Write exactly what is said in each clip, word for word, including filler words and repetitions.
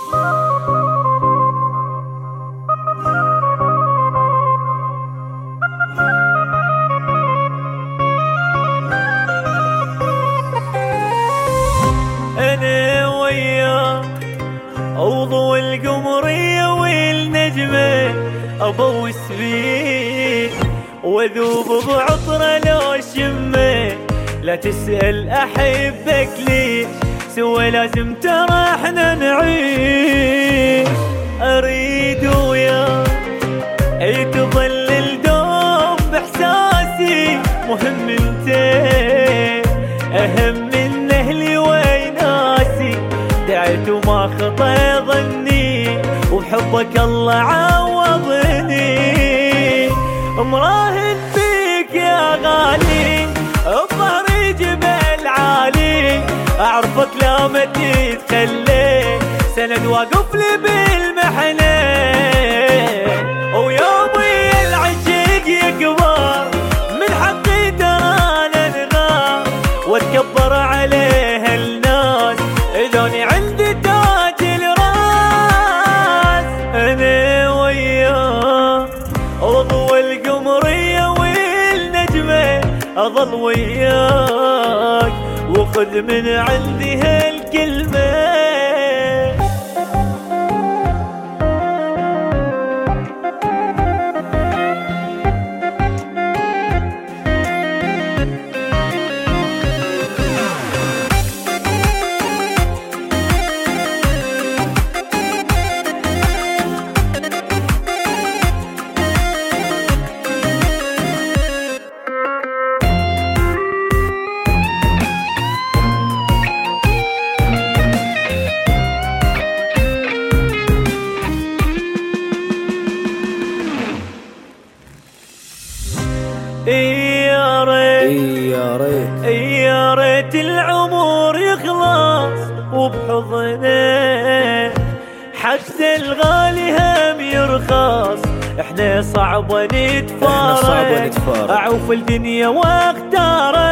أنا وياك أوضو القمرية والنجمة أبوس فيك وذوب بعطرة لو شمه. لا تسأل أحبك ليش سوى لازم ترى احنا نعيش. أريد وياك أي تظل الدوم بإحساسي مهم انت أهم من أهلي وناسي. دعيت وما خطى ظني وبحبك الله عوضني. مراهن فيك يا غالي بظهري جبل عالي. أعرفك لا ما تتخلي سند واقف لي بالمحنة. ويومي العشق يكبر من حقي ترى ننغار واتكبر عليه الناس إذوني عندي تاج الراس. أنا وياك أضو القمرية والنجمة أظل وياك وخذ من عندي هالكلمة. يا ريت يا ريت يا ريت العمر يخلص وبحضنه حتى الغالي هم يرخص. احنا صعب نتفارق اعوف الدنيا واختاره.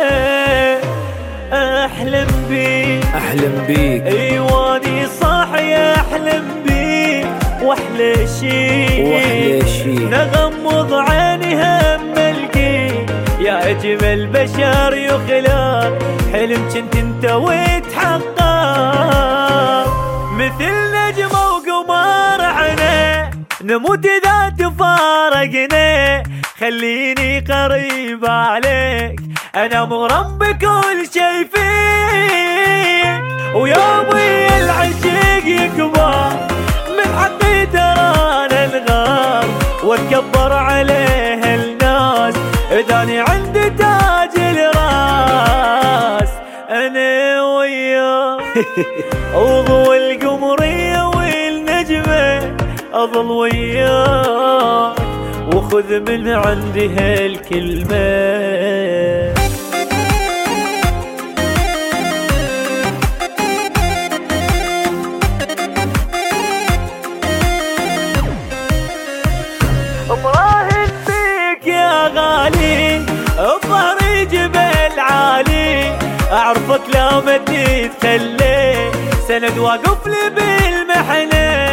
احلم بيك احلم بيك ايواني صاحي احلم بيك واحلى شي واحلى شي نغمض عيني هم القيك يا اجمل بشر يخلق. حلم كنت انت وتحقق مثل نجمة وقمر عنا نموت اذا تفارقنا. خليني قريب عليك انا مغرم بكل شي فيك. ويومي العشق يكبر من حقي ترى ننغار واتكبر عليه الناس اذاني عندي تاج الراس. انا وياك اوضو القمرية والنجمة اظل وياك وخذ من عندي هالكلمة. مراهن فيك يا غالي بظهري جبل عالي. أعرفك لا ما تتخلي سند واقف لي بالمحنة.